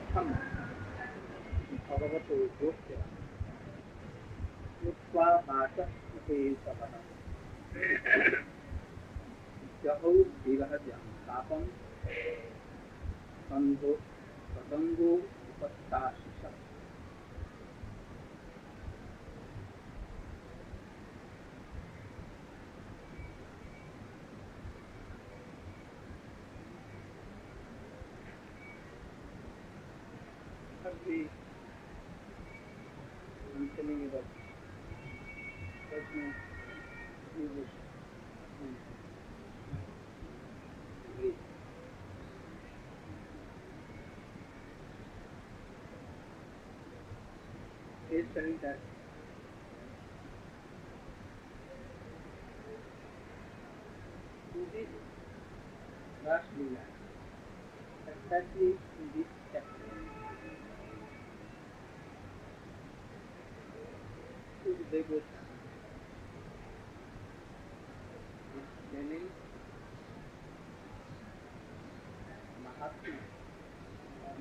इत्थम भगवतो योग्य उत्वा वाचस्पते सवः जहौ विरहजं तापं बन्धो सदङ्गो उपस्ताशिषः I'm telling you that there's no English degree. He's telling that in this last Leela, especially in this chapter, to the devotion is telling Mahatma or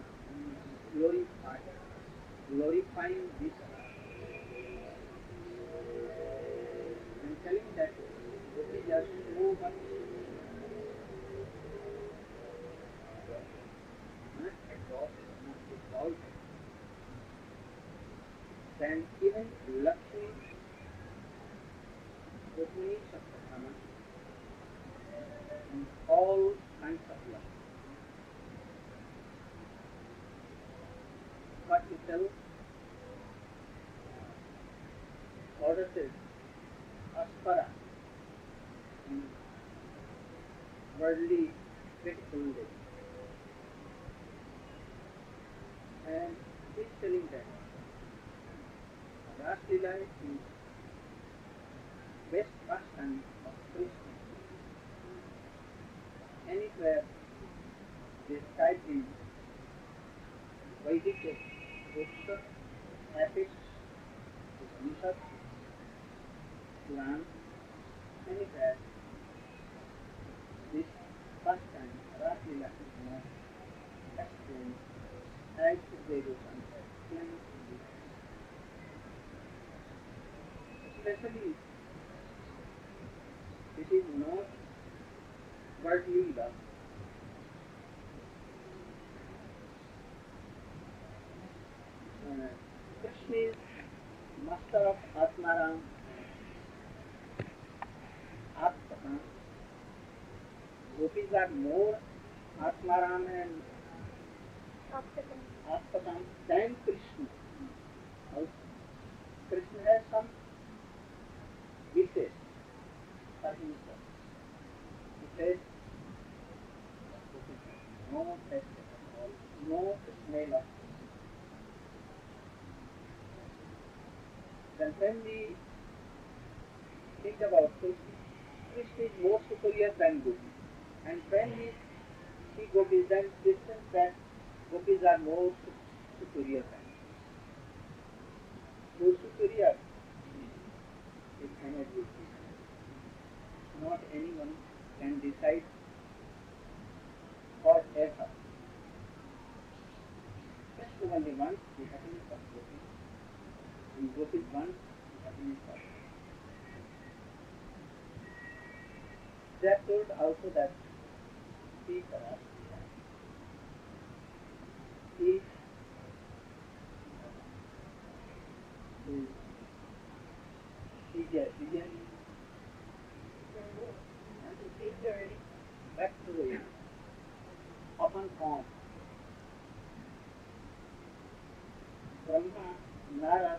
glorifying this and telling that Gopis are so much exalted than even Lakshmi, Rukmini, Satyabhama, and all kinds of love. But to tell goddesses, Aspara, in worldly critical way. And he's telling that Ras Leela is best pastime of Krishna. Anywhere described in Vedic books, epics, Upanishads, Quran, anywhere this pastime, Ras Leela, is not explained as devotion explained in this. Especially, it is not worldly love. Krishna is master of Atmaram, Atmaram. Gopis are more Atmaram and Atmaram than Krishna. Krishna has some wishes for himself. He says, no taste at all, no smell of food. Then when we think about Krishna, Krishna is more superior than Gopi. And when we see Gopis, then Krishna that Gopis are more superior than him. More superior is energy. Not anyone can decide forever. Just only once the happiness of Gopi, and Gopi once the happiness of Gopi. They are told also that he back to the open form. Brahma, Narad,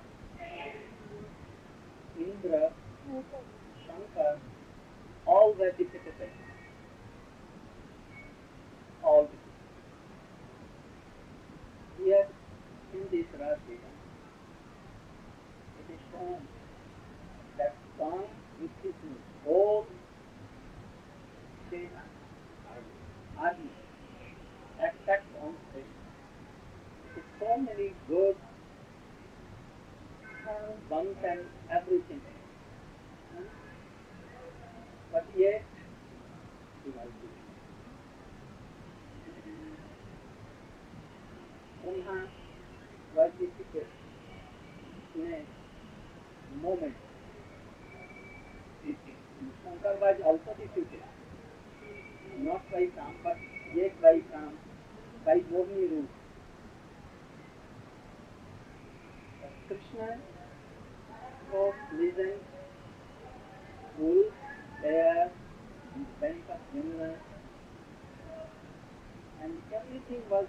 Indra, Shankar, all were defeated. All defeated. Here in this Ras Leela, it is shown that song which is both Sena, army, attacked on Krishna. With so many good bunks and everything. But yet, he was defeated. Brahma was defeated in a moment. Shankar was also defeated, not by Kam, but yet by Kam, by Mohini root. Krishna was pleasant, cool, there, in the bank of Yamuna, and everything was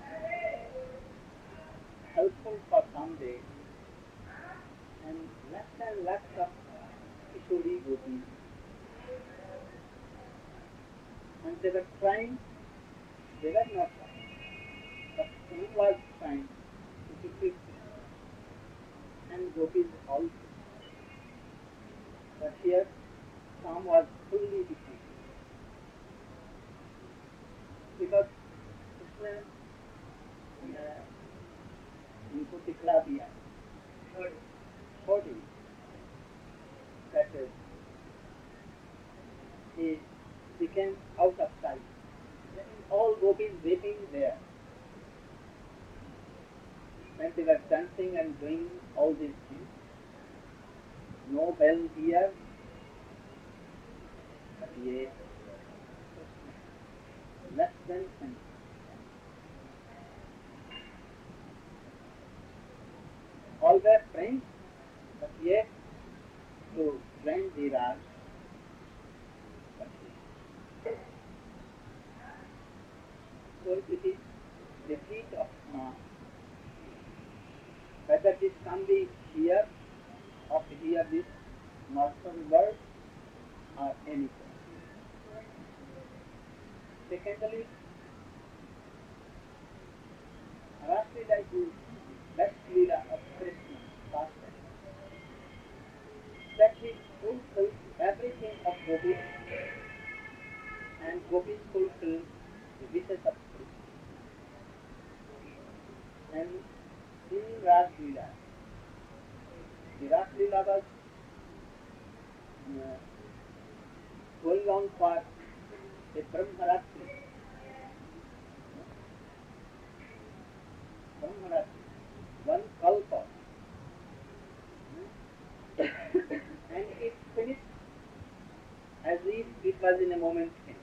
helpful for Kamdev, and lots of Kishori gopis. And they were trying, they were not trying, but who was trying to defeat them, and gopis also. But here, Kam was fully defeated. Because Krishna इनको दिखला दिया छोड़ that he became out of sight. All gopis waiting there. When they were dancing and doing all these things, no bell here, but yet less than 10. All were friends, but yet to join the Raj. So it is the feet of Ma. Whether this can be here or hear this northern word or anything. Secondly, Raslila is best Leela of Krishna, pastime. That he fulfills everything of Gopis, and Gopis fulfill the wishes of Krishna. And in Raslila, the Raslila was going on for a Brahmaratri. One kalpa. And it finished as if it was in a moment finished.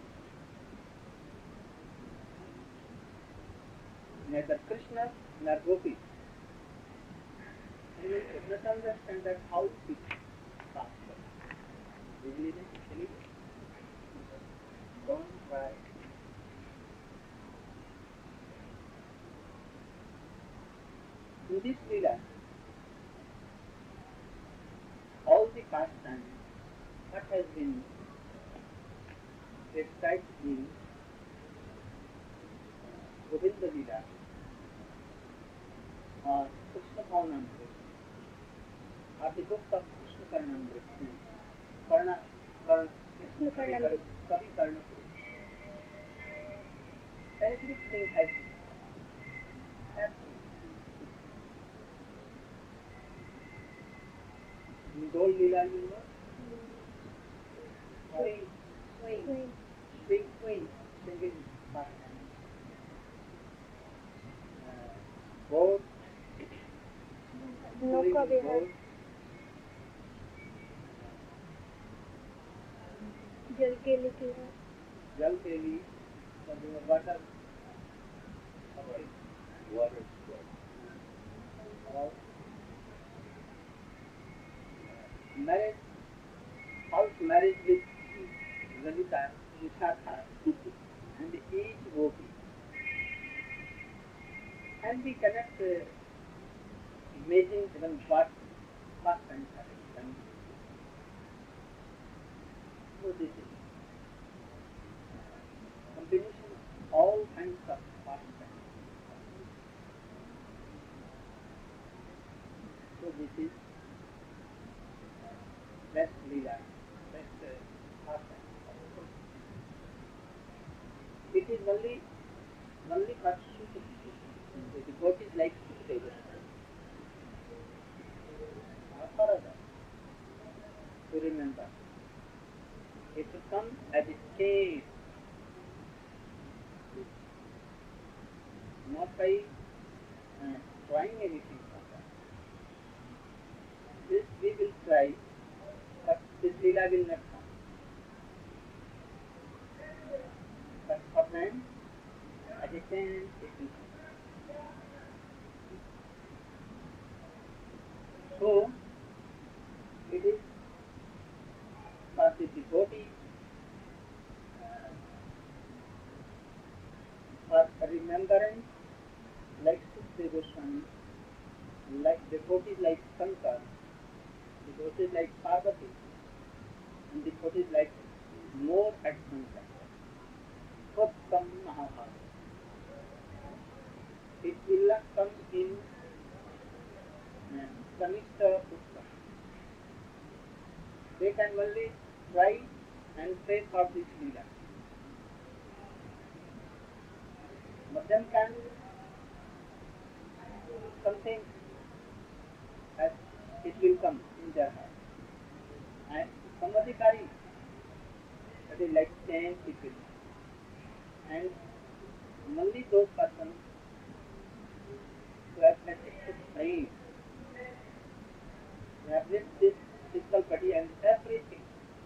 Neither Krishna nor Gopi. And we should not understand that how it passed. Really, don't try. In this Leela, all the pastimes, what has been described in Govinda Leela or Krishna Paunamrit or the books of Krishna Karnamrit, Krishna Karnamrit, Kavi Karnamrit. Everything has happened. In Dol Leela, you know? Queen. Singing pastime. Boat. नौका विहार जल के लिए water marriage, house marriage with Lalita, Vishakha, and each gopi. And we cannot imagine even what pastimes have done. So this is combination of all kinds of pastimes. So this is best Leela, best pastime. It is only for the devotees like Sukadeva. For others, to remember, it will come as a state, not by trying anything from that. This we will try, but this Leela will not come. But for them, as a chance, it will come. So, it is for the devotee, for remembrance, like Sukadeva Goswami, like devotees like Shankar, devotees like Parvati, and devotees like more advanced. Uttam Mahabharata. It will not come in Kanishta Uttam. They can only try and pray for this Leela. Madhyam can something as it will come in their heart. And Samadhikari, that is like 10 people. And only those persons who have attained brain, who have lived this physical body and everything,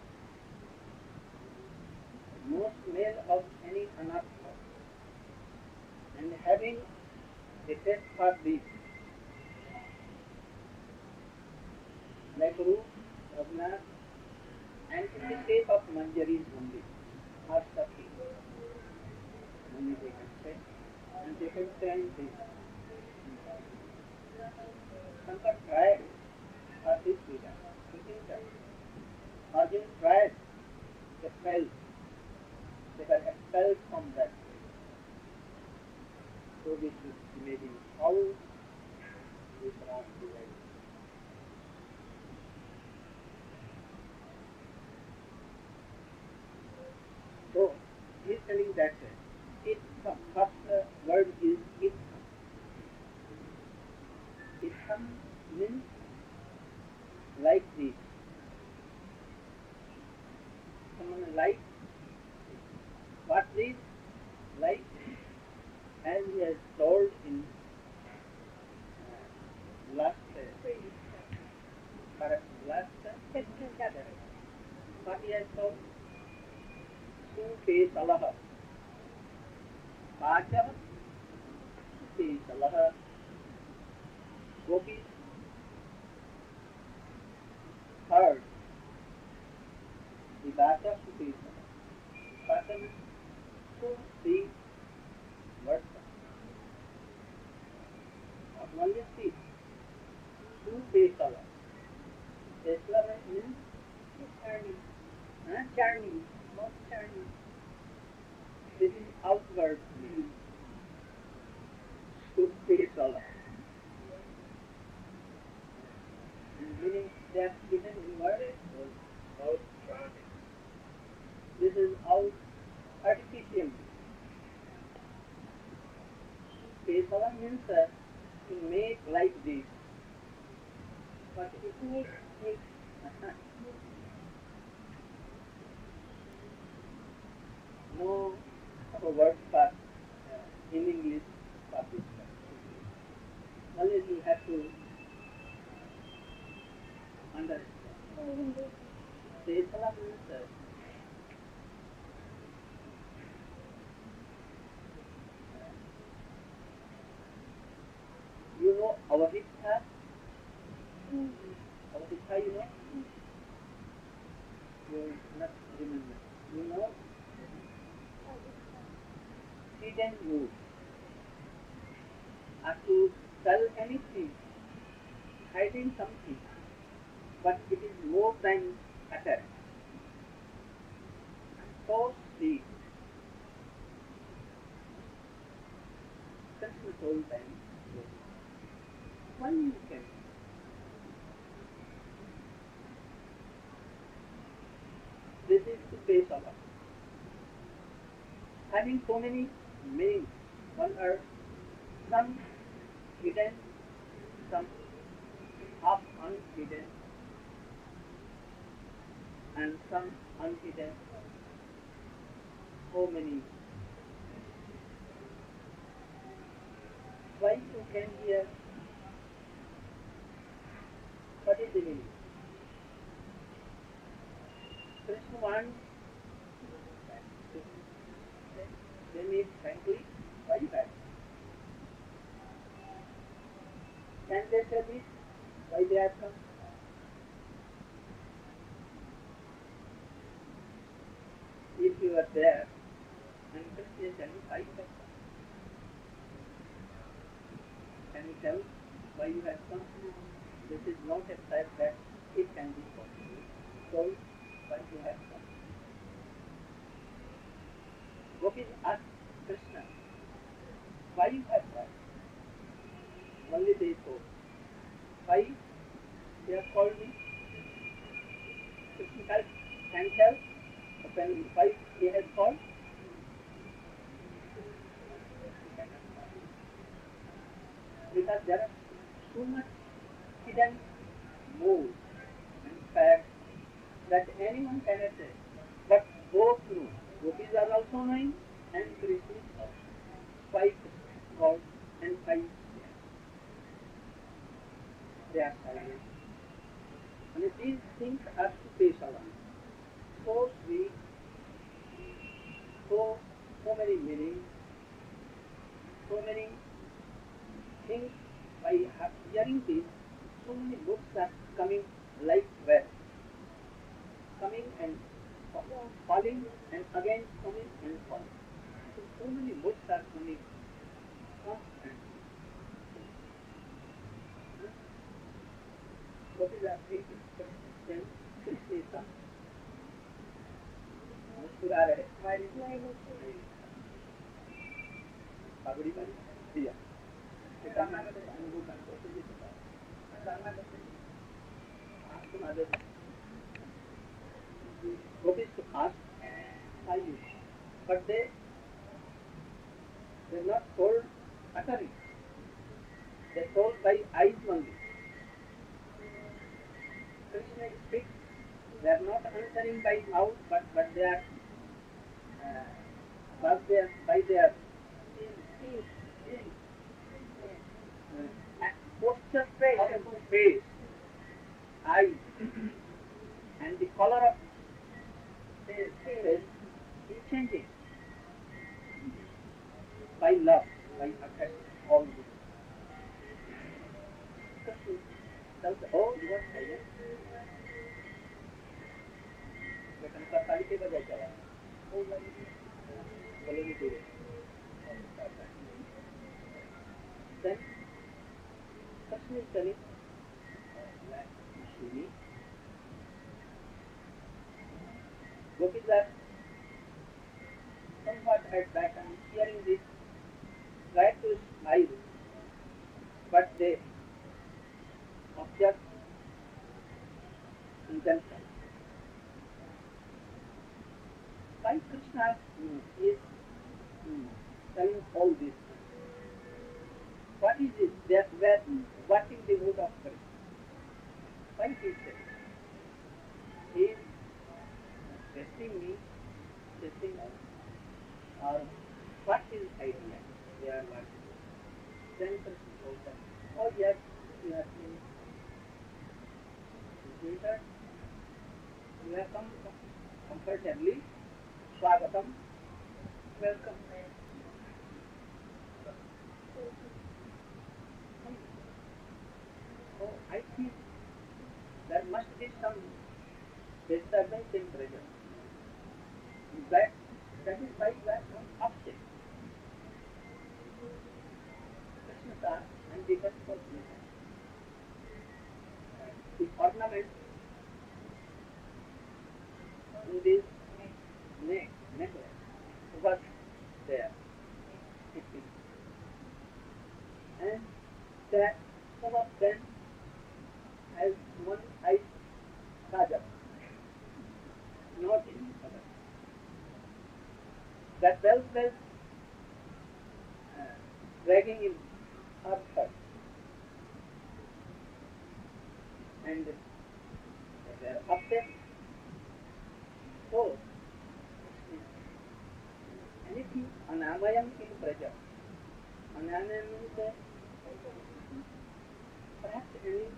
most male of any anartha, and having a test for this, like Rup, Raghunath, and in the shape of Manjaris only, or Sati, only they can say, and they can say in this. Shankar tried for this Leela, Arjun tried, they fell, they were expelled from that place. So we should imagine how this are divided. So, he is telling that Itham, first word is Itham. Itham means like this. Someone like, what is like, as he has told in last chapter, what he has told? Supesalah. Pachah, Supesalah. Gopis heard. Vivasa Supesalah. Pachah means two, three words. Only three. Supesalah. Pesala means charming. Charming. Not charming. This is outward meaning. Supesalah. Meaning they are given in word out charming. This is out artificial. Pesala means to make like this. What it is? Make. No word for in English for this. Only you have to understand. Pesala means you know Avaditha? Avaditha you know? You not remember. You know? Hidden move. Are to tell anything, hiding something, but it is more than utter. So sweet. Krishna told them, one you can. This is the base of us. Having so many meanings on earth, some hidden, some half unhidden, and some unhidden. So many. why you came here? What is the meaning? Krishna wants they meet frankly, why you have? Can they say this? Why they have come? If you are there, and Krishna is telling why you have come. Can you tell why you have come? This is not a fact that it can be possible. So, why you have come? Gopis asked Krishna, why you have come? Only they told. Why they have called me? Krishna can tell why he has called? Because there are so much hidden moves and facts that anyone cannot say. But both know. Gopis are also knowing and Krishna is also. Why Krishna is called and why they are silent. And these things are to pass along. So sweet, so many meanings, so many things. By hearing this, so many books are coming like well, coming and falling and again coming and falling. So many books are coming constantly. What is our then Krishna मुस्कुरा रहे पगड़ी वाली दिया Gopis asked why you, but they not told utterly. They told by eyes only. Krishna speaks. They are not answering by mouth, but they are by their posture, face, eyes, and the color of face is changing by love, by affection, all this. Krishna tells, oh, you are silent. ताली के बजाय चला बोले नहीं पूरे then Krishna is telling Shuni Gopis are somewhat at back and hearing this try to smile but they object intention. Why Krishna is telling all this? What is it? What is the mood of Krishna? Why he says? He is testing me, testing us, or what is idea? They are working. Then Krishna told them, oh yes, you have been invited. You have come comfortably. Swagatam, welcome. So I think there must be some disturbance in pressure. That is why you are some upset. Krishna and because of the ornament in this necklace was there. And that some of them has one eye kajal, not in the other. That bell was dragging in her first. And they are upset. So, anything anamayam in praja. Anayam means Perhaps any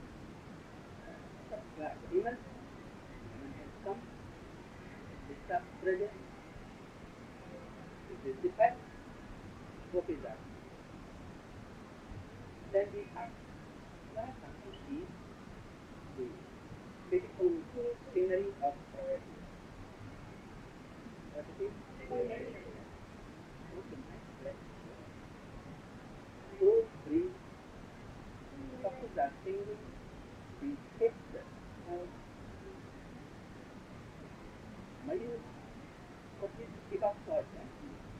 demon has come, disturbed presence, it is defect, what is that? Then we have come to see the beautiful scenery of what it is? So free, couples are singing, we hit the Mayur, what is pick up for them?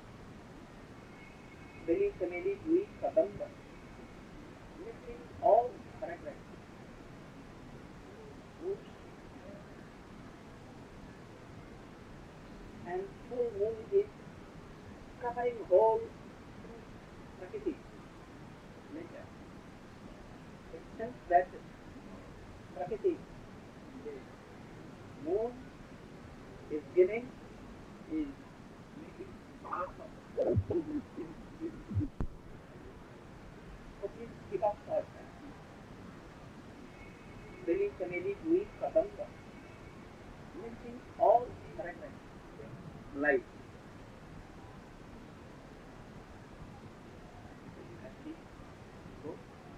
Very Kameli Dui Kadamba, missing all paragraphs. And full moon is covering whole Prakriti nature. It seems that Prakriti, the moon is giving, is making awesome. So please keep up for that. Very Kameli Dui Kadamba, missing all paragraphs. Life. Go.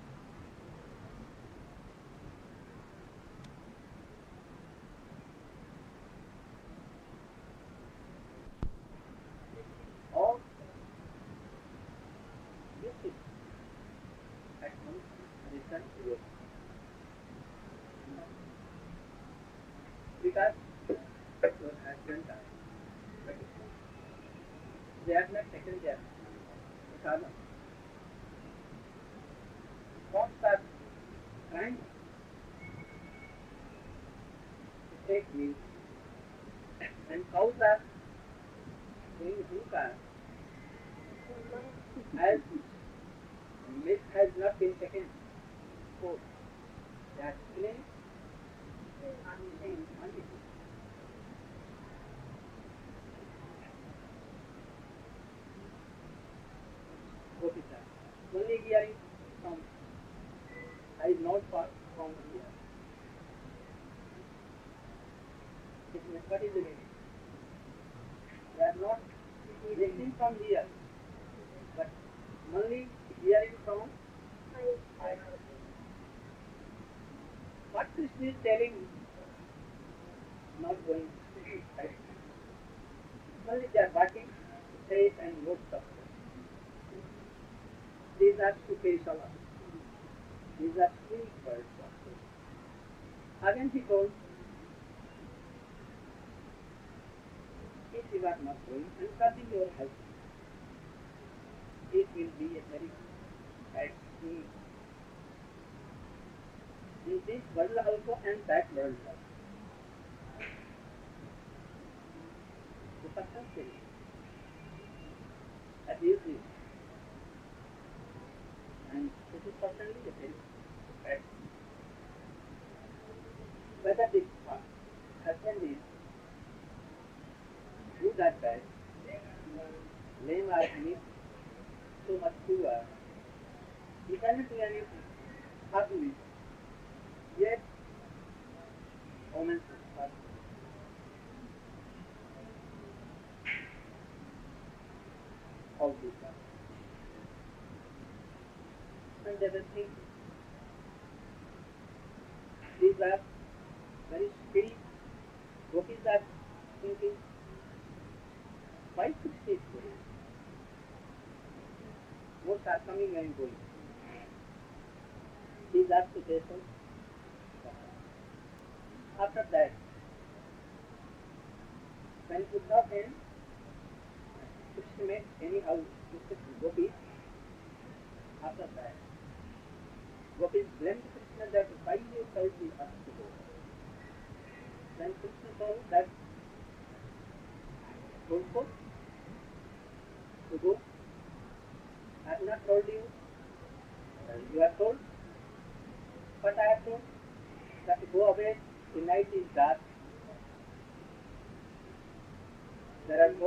All this is at once return to your because your husband died. They have not taken their karma. Thoughts are trying to take me, and cows are doing hookah as milk has not been taken. So they are killing quantity. What is that? Only hearing from I is not far from here. What is the meaning? They are not listening from here, but only hearing from I. What Krishna is telling, not going right. Only they are barking, safe and good stuff. These are Sukeshala. These are sweet words. Again he told, if you are not going and cutting your health, it will be a very bad thing. In this world also and that world also. The person says, abuse you. And this is certainly a very bad thing. Whether this husband is good or bad, lame or any so much poor, he cannot do anything. Ugly. Yet, women are all this. And they will think these are very skilled gopis are thinking, why should she go? Most are coming and going. These are situations. After that, when Buddha came, Krishna made anyhow gopis. After that, gopis blamed Krishna that why you told me us to go. Then Krishna told that also to go. I have not told you, you are told, but I have told that to go away, the night is dark. There are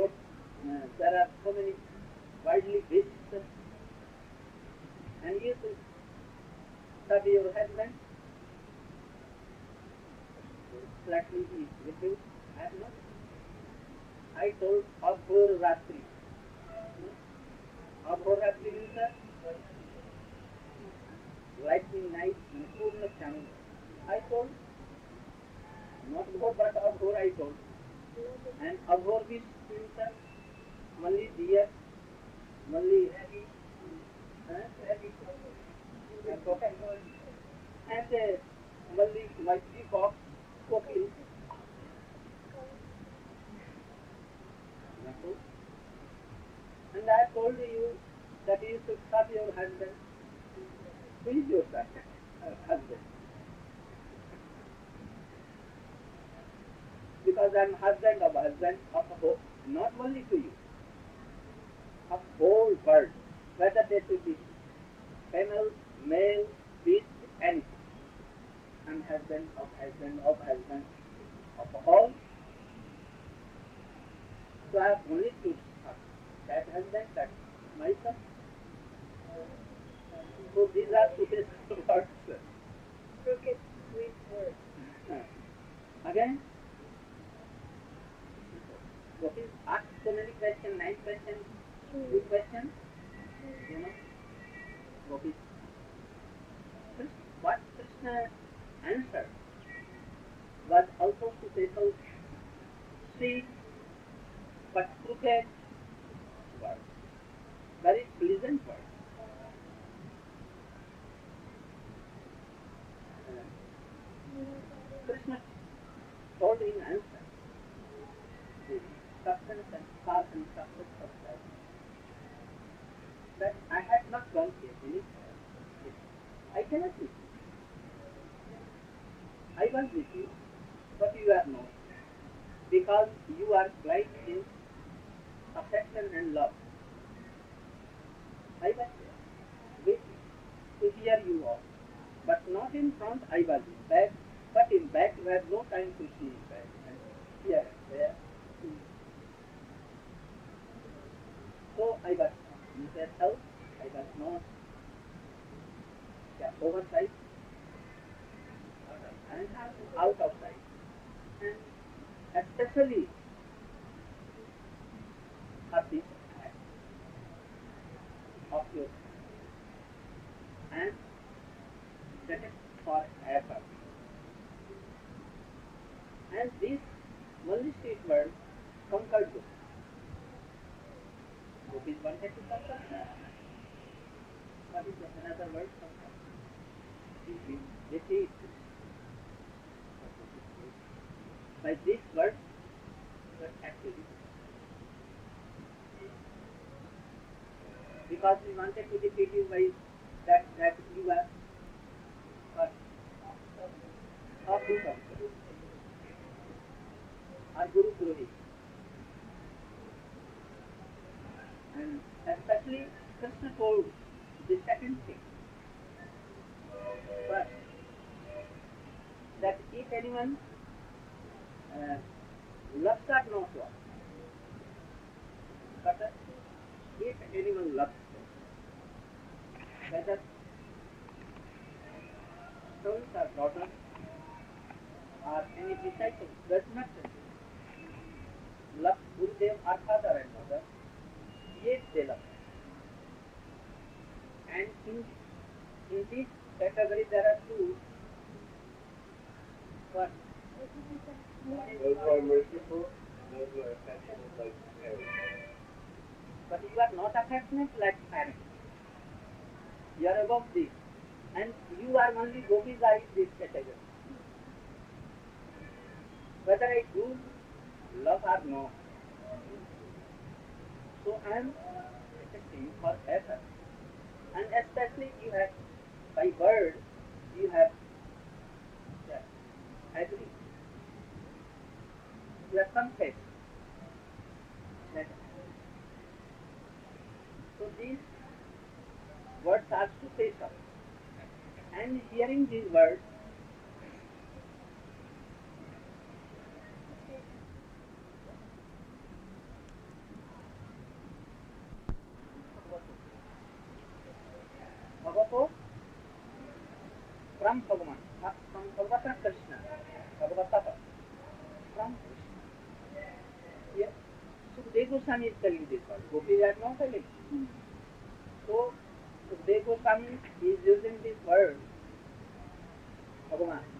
so many widely beasts, and you serve your husband? Flatly he refused. I have not. I told Abhor Ratri. Abhor Ratri means lightning night and Purna Chandra. I told, not Abhor but Abhor I told. And Abhor means only deer, only and only my peacock, coquille. And I told you that you should serve your husband. Who is your husband? Because I am husband of a whole, not only to you, of whole world, whether they should be female, male, beast, anything. I am husband of all. So I have only to serve that husband, that myself. So these are today's words. Crooked, sweet words. Again, what is asked so many questions, 9 questions, good questions, you know, what Krishna answered was also suitable, sweet but crooked word, very pleasant word. Krishna told in answer the substance and cause and substance of life that I had not gone here anywhere. I cannot with you. I was with you, but you are not, because you are blind in affection and love. I was there with you to hear you all, but not in front. I was in back, but in back we had no time to see in back and here and there. So I was in that house. I was not oversight and out of sight, and especially for this act of your and that is for effort. And this only street word conquered you. Gopis wanted to conquer. What is another word? Conquer. They say it. By this word, but actually, because we wanted to defeat you by that you are of this also, our Guru Drohi. And especially Krishna told the second thing. First, that if anyone loves are not what, but if anyone loves, whether sons or daughters or any disciple does not love Gurudev or father and mother, yet they love. And in this category there are two. What? Those who are merciful, those who are affectionate like parents. But you are not affectionate like parents. You are above this. And you are only gopis are in this category. Whether I do love or not. So I am accepting for effort. And especially you have, by word, you have agreed. You have confessed. So these words are special. And hearing these words, Bhagavato from Bhagavan, from Bhagavata Krishna, Bhagavata, from Krishna. Yes. Sukadeva Goswami is telling this one. Gopis are not telling. So Sukadeva Goswami is using this word, Bhagavan.